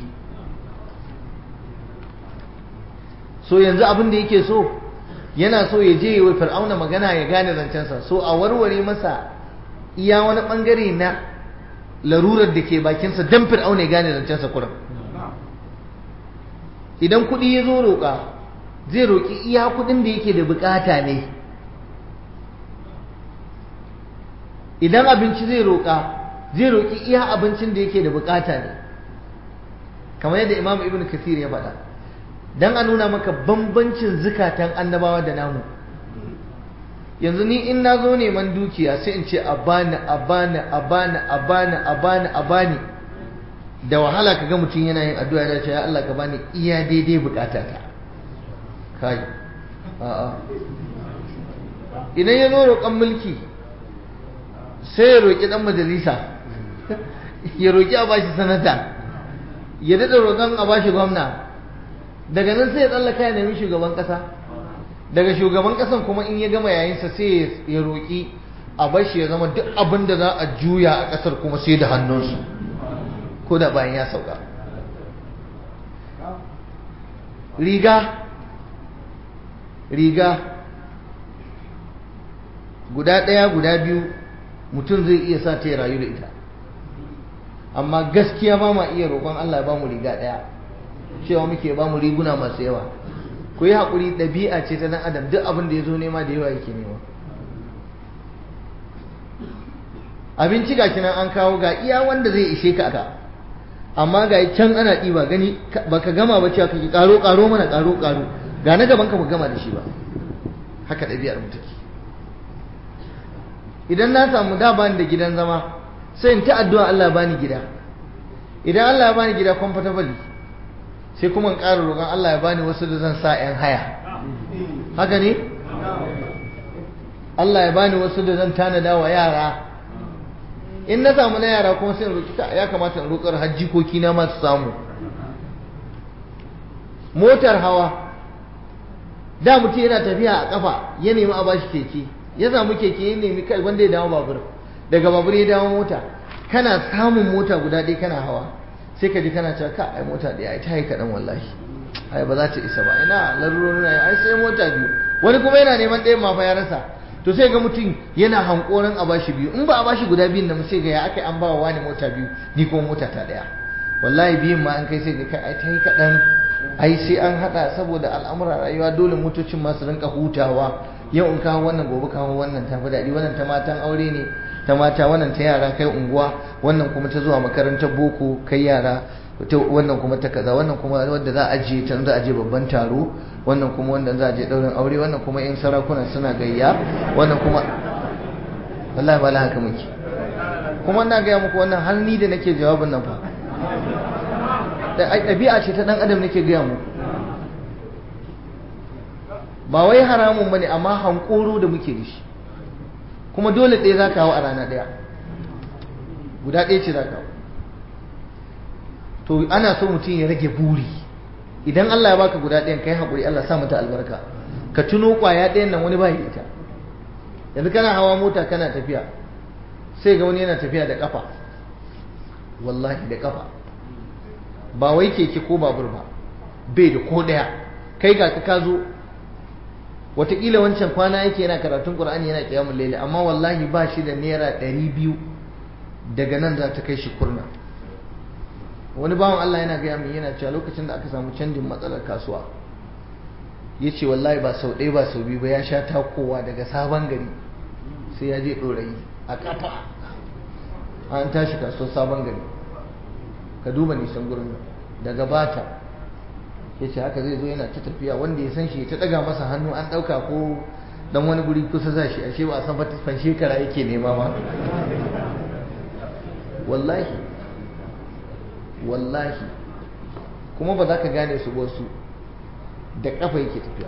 S1: so yanzu abin da yake so yana so ya je wa fir'auna magana ya gane zancensa so a warware masa iya wani bangare na larurar da ke bakinsa don fir'auna ya gane zancensa kuran idan kuɗi ya zo roƙa zai roƙi iya kuɗin da yake da buƙata ne idan abinci zai roƙa zai roƙi iya abincin da yake da buƙata ne kamar yadda Imam Ibn Kathir ya faɗa dan a nuna maka bambancin zukatan annabawa da namu yanzu ni in na zo neman dukiya sai in ce a bani da wahala ka ga mutum yana yin addu'a da cewa ya Allah ka bani iya daidai bukatata kai a'a idan ya zo roƙon mulki sai ya roƙi ɗan majalisa ya roƙi a bashi sanata ya daɗa roƙon a bashi gwamna daga nan sai ya tsallaka ya nemi shugaban ƙasa daga shugaban ƙasan kuma in ya gama yayinsa sai ya roƙi a bashi ya zama duk abin da za a juya a ƙasar kuma sai da hannunsu ko da bayan ya sauka riga guda ɗaya guda biyu mutum zai iya sa ta ya rayu da ita amma gaskiya ba ma iya roƙon Allah ya ba mu riga ɗaya cewa muke ba mu riguna masu yawa ku yi haƙuri ɗabi'a ce ta ɗan adam duk abin da ya zo nema da yawa yake nema abinci ga nan an kawo ga iya wanda zai ishe ka aka amma ga can ana ɗiba gani baka gama ba cewa kake ƙaro mana ƙaro ga na gaban ka ba gama da shi ba haka ɗabi'ar mu take idan na samu da bani da gidan zama sai in ta addu'a Allah ya bani gida. Idan Allah ya bani gida comfortable sai kuma in ƙara roƙon Allah ya bani wasu da zan sa 'yan haya. Haka ne? Allah ya bani wasu da zan tanada wa yara. In na samu na yara kuma sai in roƙi ya kamata in roƙar hajjikoki na masu samu. Motar hawa da mutum yana tafiya a kafa ya nemi a bashi keke, ya samu keke ya nemi kai wanda ya dawo babur, daga babur ya dawo mota. Kana samun mota guda ɗaya kana hawa sai ka ji kana cewa ka ai mota ɗaya ai ta yi kaɗan wallahi, ai ba za ta isa ba, ina larurorin ai sai mota biyu. Wani kuma yana neman ɗayan ma fa ya rasa, to sai ga mutum yana hankorin a bashi biyu, in ba a bashi guda biyun nan sai ga ya aka an ba wa wani mota biyu ni kuma mota ta ɗaya. Wallahi biyun ma an kai sai ga kai ai ta yi kaɗan, ai sai an hada saboda al'amuran rayuwa dole motocin masu rinka hutawa. Yau in kawo wannan gobe kawo wannan tafi daɗi, wannan ta matan aure ne, ta mata, wannan ta yara kai unguwa, wannan kuma ta zuwa makarantar boko kai yara, wannan kuma ta kaza, wannan kuma wanda za a je ta za a je babban taro, wannan kuma wanda za a je ɗaurin aure, wannan kuma in sarakuna suna gayya, wannan kuma wallahi ba haka muke. Kuma ina gaya muku wannan har ni da nake jawabin nan fa ɗabi'a ce ta ɗan adam nake gaya mu, ba wai haramun bane amma hankoro da muke da shi. Kuma dole ɗaya za ka hau a rana ɗaya, guda ɗaya ce za ka hau. To ana so mutum ya rage buri. Idan Allah ya baka guda ɗayan kai haƙuri, Allah sa mata albarka. Ka tuno ƙwaya ɗayan nan wani bai da ita. Yanzu kana hawa mota kana tafiya, sai ga wani yana tafiya da ƙafa, wallahi da ƙafa, ba wai keke ko babur ba, bai da ko ɗaya. Kai ga ka zo wataƙila wancan kwana yake yana karatun Qur'ani yana qiyamul layl, amma wallahi ba shi da naira 200 daga nan za ta kai shi kurna. Wani bawan Allah yana gaya min, yana cewa lokacin da aka samu canjin matsalar kasuwa, yace wallahi ba sau ɗaya ba sau biyu ba ya sha takowa daga Sabon Gari sai ya je Ɗorayi a kafa. An tashi kasuwar Sabon Gari, ka duba nisan gurin daga Bata. Yace haka zai zo yana ta tafiya, wanda ya san shi ta daga masa hannu an dauka ko dan wani guri kusa za shi, ashe ba a san fan shekara yake nema ma. Wallahi wallahi kuma ba za ka gane su ba, su da kafa yake tafiya.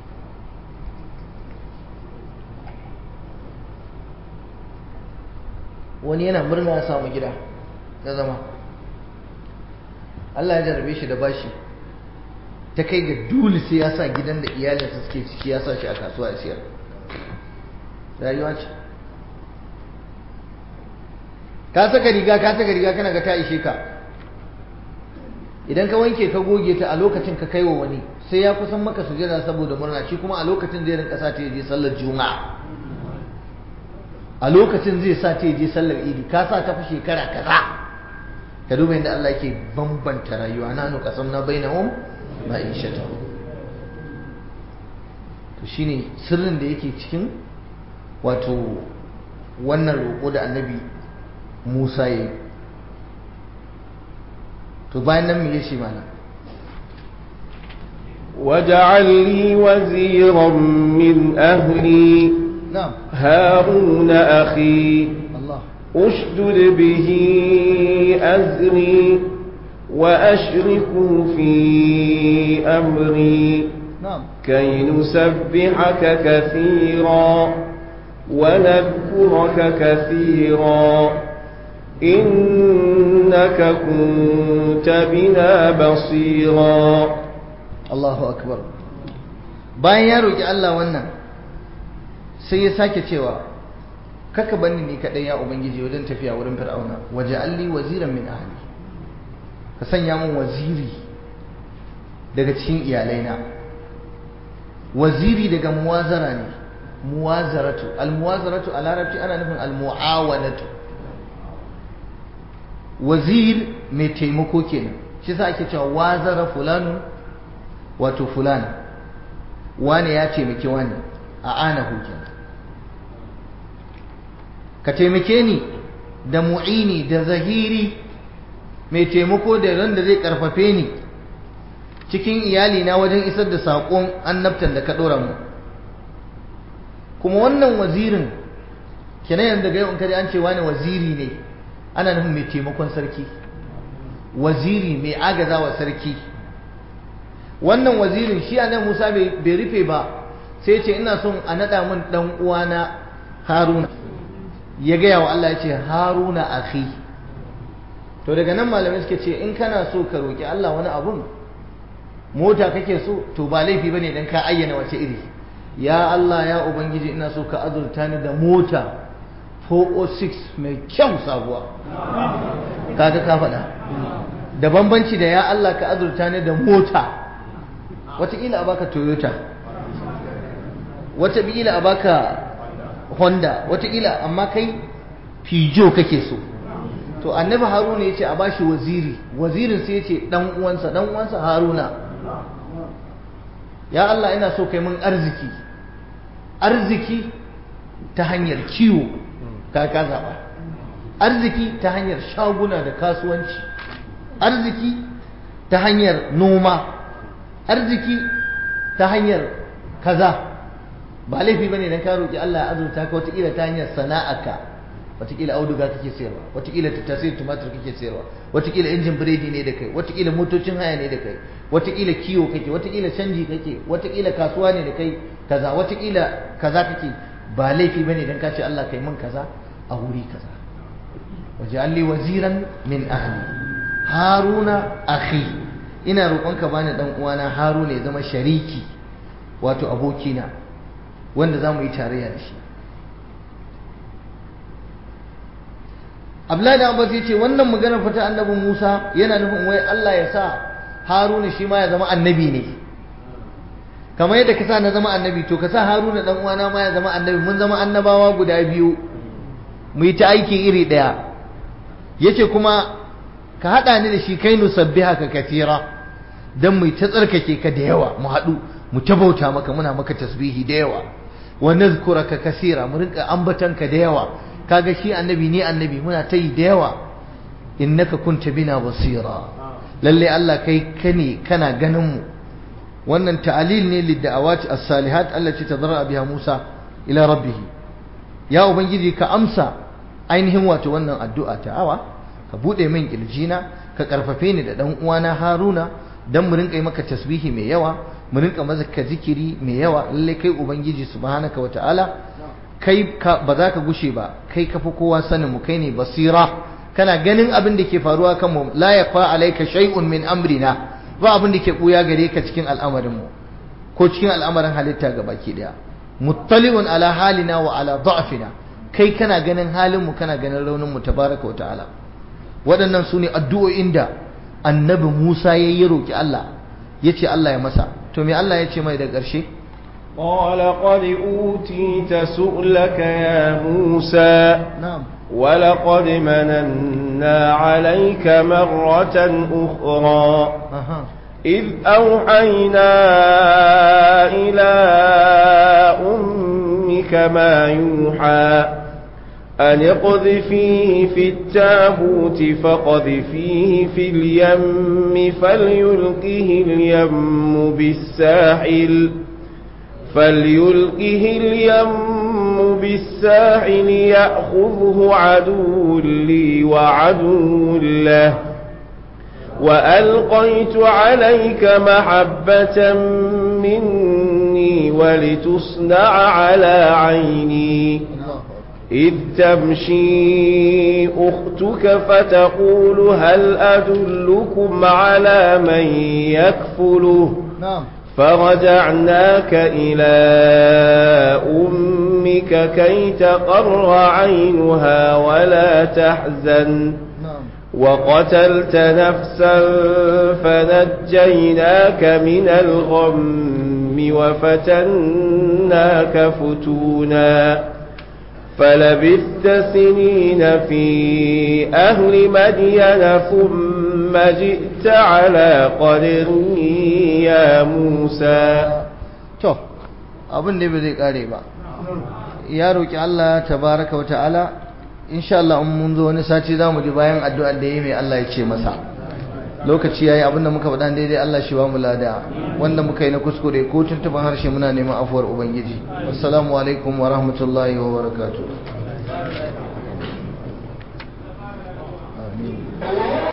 S1: Wani yana murna ya samu gida na zama, Allah ya jarabe shi da bashi, ta kai ga dole sai ya sa gidan da iyalinsa suke ciki ya sa shi a kasuwa ya siyar. Rayuwa ce. Ka saka riga kana ga ta ishe ka, idan ka wanke ka goge ta a lokacin ka kai wa wani sai ya kusan maka sujada saboda murna, shi kuma a lokacin zai rinka sa ta je sallar juma'a, a lokacin zai sa ta je sallar idi. Ka sa ta fi shekara kaza. Ka duba yadda Allah yake bambanta rayuwa. Na nu qasamna bainahum ma'ishata. To shine sirrin da yake cikin wato wannan roƙo da Annabi Musa yayi. To bayan nan me yace mana?
S2: waj'al li waziran min ahli
S1: na'am
S2: harun akhi
S1: Allah
S2: ushdud bihi azri وأشركوا في أمري
S1: نعم
S2: كي نسبحك كثيرا ونذكرك كثيرا إنك كنت بنا بصيرا.
S1: الله أكبر. bayan ya roki Allah wannan sai ya sake cewa kaka banni ni kadai ya ubangiji wajen tafiya wurin fir'auna, waj'alli waziran min ahli, ka sanya min waziri daga cikin iyalaina. Waziri daga muwazara ne, muwazaratu. Almuwazaratu a larabci ana nufin almuawanatu. Wazir mai taimako kenan, shi sa ake cewa wazara fulanu, wato fulani wane ya taimaki wani, a anahu kenan. Ka taimake ni da mu'ini da zahiri, mai taimako da ran da zai karfafe ni cikin iyalina wajen isar da saƙon annabtan da ka ɗora mu. Kuma wannan wazirin kenan yanzu daga yau in kaji an ce wani waziri ne, ana nufin mai taimakon sarki, waziri mai agazawa sarki. wannan wazirin shi annabi Musa bai rufe ba, sai ce ina son a nada min dan uwana Haruna. Ya gaya wa Allah ya ce Haruna akhi. To daga nan malamai suke ce in kana so ka roki Allah wani abun, mota kake so, to ba laifi bane dan ka ayyana wace iri. Ya Allah ya ubangiji ina so ka azurta ni da mota 406 mai kyau sabuwa. Kaga ka faɗa. Da bambanci da ya Allah ka azurta ni da mota, wataƙila a baka Toyota, wataƙila a baka Honda, wataƙila, amma kai Peugeot kake so. To annabi Haruna ya ce a bashi waziri, wazirin sai ya ce dan uwansa Haruna. Ya Allah ina so kai mun arziki ta hanyar kiwo, ka zaɓa, arziki ta hanyar shaguna da kasuwanci, arziki ta hanyar noma, arziki ta hanyar kaza. Ba laifi bane dan ka roki Allah ya azurta ka wataƙila ta hanyar sana'arka, wataƙila auduga kake sayarwa, wataƙila tattasai tumatir kake sayarwa, wataƙila injin biredi ne da kai, wataƙila motocin haya ne da kai, wataƙila kiwo kake, wataƙila canji kake, wataƙila kasuwa ne da kai kaza, wataƙila kaza kake. Ba laifi bane dan ka ce Allah kai min kaza a wuri kaza. waj'alni waziran min ahli Haruna akhi, ina roƙonka bani dan uwana Haruna ya zama shariki, wato abokina wanda za mu yi tarayya da shi. Abdullahi da Abbas ya ce wannan magana fata annabin Musa yana nufin wai Allah ya sa Haruna shi ma ya zama annabi ne, kamar yadda ka sa na zama annabi, to ka sa Haruna dan uwana ma ya zama annabi, mun zama annabawa guda biyu, mu yi ta aiki iri ɗaya. Yace kuma ka haɗa ni da shi kai nusabbihaka kathira, dan mu ta tsarkake ka da yawa, mu haɗu mu ta bauta maka, muna maka tasbihi da yawa, wa nazkuraka kathira, mu rinka ambatanka da yawa. Kaga shi annabi ne annabi, muna ta yi da yawa. Innaka kunta bina basira, lalle Allah kai kane kana ganin mu. wannan ta'alil ne lidda'awati as-salihat allati tadarra biha Musa ila rabbih. Ya ubangiji ka amsa ainihin wato wannan addu'a ta'awa, ka bude min kirjina, ka karfafe ni da dan uwana Haruna dan mu rinka yi maka tasbihi mai yawa, mu rinka maka zikiri mai yawa. Lalle kai ubangiji subhanaka wa ta'ala, kai ba za ka gushe ba, kai kafi kowa sanin mu, kai ne basira, kana ganin abin da ke faruwa kan mu. La yaqa alayka shay'un min amrina, ba abin da ke buya gare ka cikin al'amarin mu ko cikin al'amarin halitta gabaki daya. Muttali'un ala halina wa ala da'fina, kai kana ganin halin mu, kana ganin raunin mu tabaraka wa ta'ala. Waɗannan sune addu'o'in da annabi Musa yayi roki Allah, yace Allah ya masa. To me Allah yace mai da ƙarshe?
S2: qala qad utita su'laka ya Musa.
S1: Na'am.
S2: ولقد مننا عليك مرة أخرى إذ أوحينا إلى أمك ما يوحى أن اقذفيه في التابوت فقذفيه في اليم فليلقه اليم بالساحل يأخذه عدو لي وعدو له وألقيت عليك محبة مني ولتصنع على عيني إذ تمشي أختك فتقول هل أدلكم على من يكفله فرجعناك إلى أمك كي تقر عينها ولا تحزن وقتلت نفسا فنجيناك من الغم وفتناك فتونا فلبثت سنين في أهل مدين ثم جئت على قدر يا موسى.
S1: to abin da bai zai kare ba, ya roki Allah tabaraka wa ta'ala. Insha Allah in mun zo wani sati zamu ji bayan addu'ar da yayi mai Allah ya ce masa. Lokaci yayi, abinda muka faɗa daidai Allah shi ba mu lada, wanda muka yi na kuskure ko tuntuban harshe muna neman afuwar ubangiji. Assalamu alaikum wa rahmatullahi wa barakatuh.